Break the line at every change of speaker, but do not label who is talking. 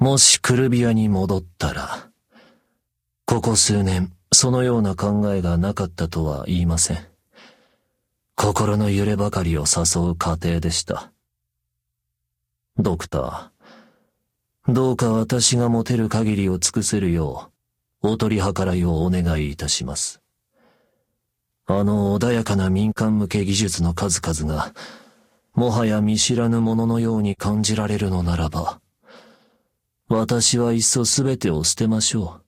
もしクルビアに戻ったら、ここ数年、そのような考えがなかったとは言いません。心の揺ればかりを誘う過程でした。ドクター、どうか私が持てる限りを尽くせるよう、お取り計らいをお願いいたします。あの穏やかな民間向け技術の数々が、もはや見知らぬもののように感じられるのならば、私はいっそすべてを捨てましょう。